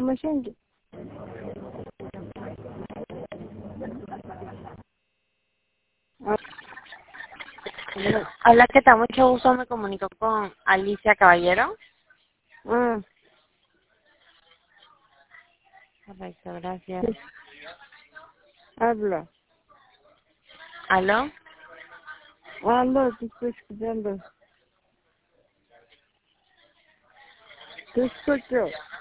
información. Hola, ¿qué tal? Mucho gusto, me comunico con Alicia Caballero. Correcto, gracias. Sí. Habla. ¿Aló? Aló, te estoy escuchando. Te escucho.